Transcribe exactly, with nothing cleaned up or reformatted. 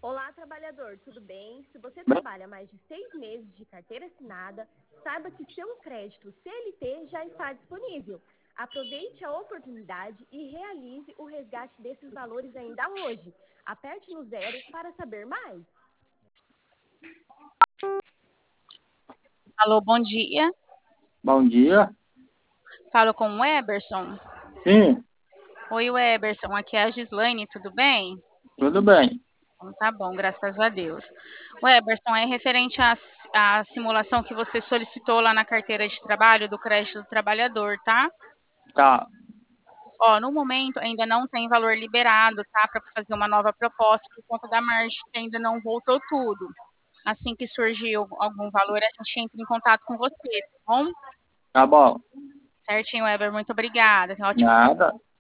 Olá, trabalhador, tudo bem? Se você Bem, trabalha mais de seis meses de carteira assinada, saiba que seu crédito C L T já está disponível. Aproveite a oportunidade e realize o resgate desses valores ainda hoje. Aperte no zero para saber mais. Alô, bom dia. bom dia. Falo com o Eberson. Sim, Oi, Eberson. Aqui é a Gislaine, tudo bem? tudo bem. Então, tá bom, graças a Deus. O Eberson, é referente à, à simulação que você solicitou lá na carteira de trabalho do crédito do trabalhador, tá? Tá, Ó, no momento ainda não tem valor liberado, tá? Para fazer uma nova proposta por conta da margem que ainda não voltou tudo. Assim que surgir algum valor, a gente entra em contato com você, tá bom? tá bom. Certinho, Eber, muito obrigada. Tenha um ótimo Nada.